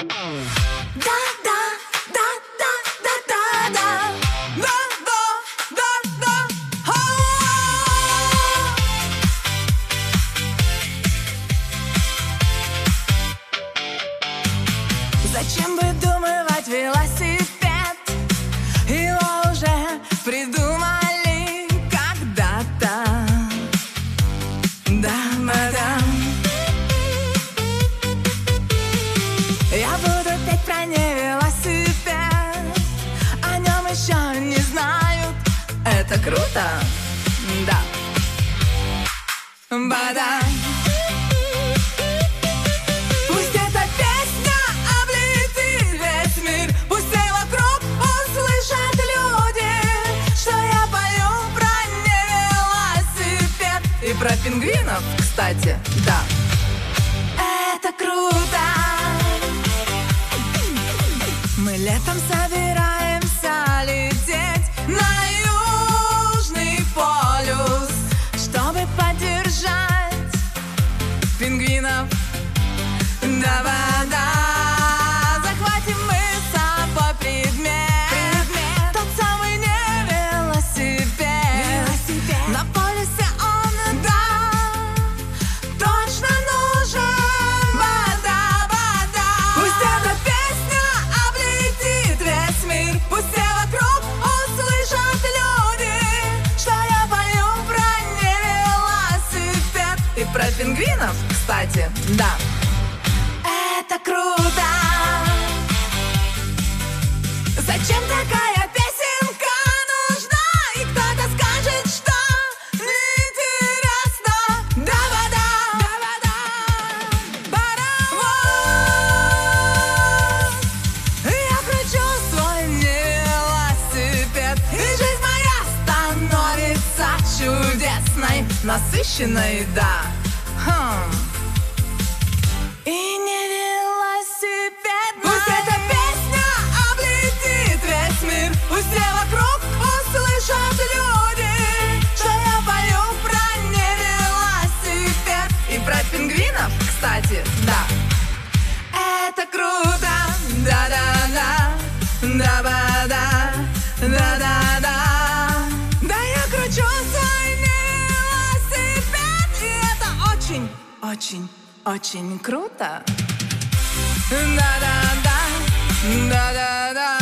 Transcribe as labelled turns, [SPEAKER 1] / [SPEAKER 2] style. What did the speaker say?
[SPEAKER 1] Зачем выдумывать велосипед? Его уже придумали когда-то. Да-да-да. Я буду петь про невелосипед. О нем еще не знают. Это круто? Да. Бада. Пусть эта песня облетит весь мир. Пусть все вокруг услышат люди, что я пою про невелосипед. И про пингвинов, кстати, да. Это круто. Мы летом собираемся лететь на Южный полюс, чтобы поддержать пингвинов. Да-да-да. Захватим мы с собой предмет, тот самый невелосипед. На полюсе он, да, точно нужен. Бада-бада. Пусть эта песня облетит весь мир. Пусть все вокруг услышат люди, что я пою про невелосипед. И про пингвинов, кстати, да. Это круто. Зачем такая песенка нужна? И кто-то скажет, что неинтересно. Да-да-да, да-да-да, паровоз. Я кручу свой велосипед, и жизнь моя становится чудесной, насыщенной, да. И не велосипед. Пусть эта песня облетит весь мир. Пусть все вокруг услышат люди, что я пою про невелосипед. И про пингвинов, кстати, да. Это круто. Да-да-да. Да-да-да. Да-да-да. Да, я кручу свой велосипед. И это очень, очень, очень круто. Да-да-да, да-да-да.